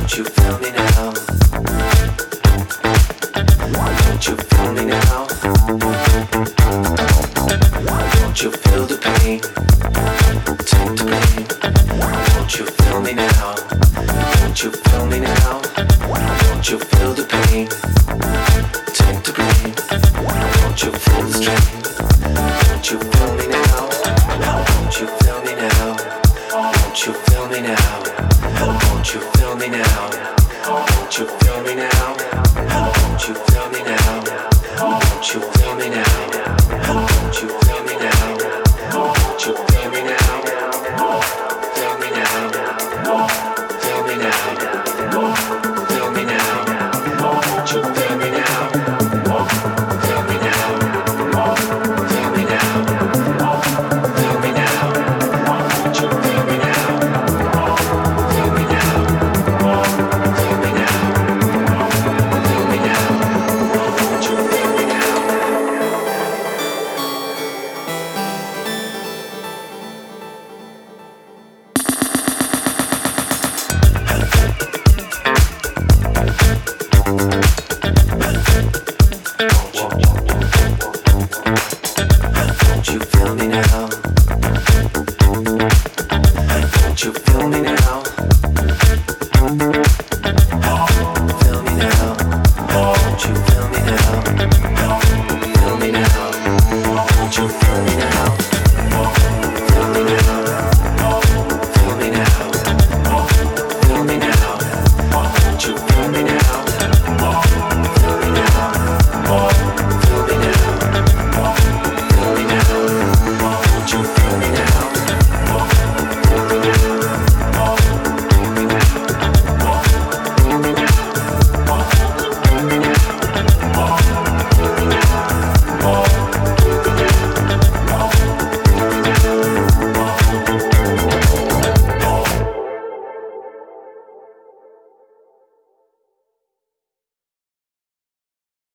Don't you feel me now? Don't you feel me now? Don't you feel the pain? Take the pain. Don't you feel me now? Don't you feel me now? Don't you feel the pain? Take the pain. Don't you feel the strain? Don't you feel me now? Don't you feel me now? Don't you feel me now? Don't you feel me now? Don't you feel me now? Don't you feel me now? Don't you feel me now? Don't you feel me now?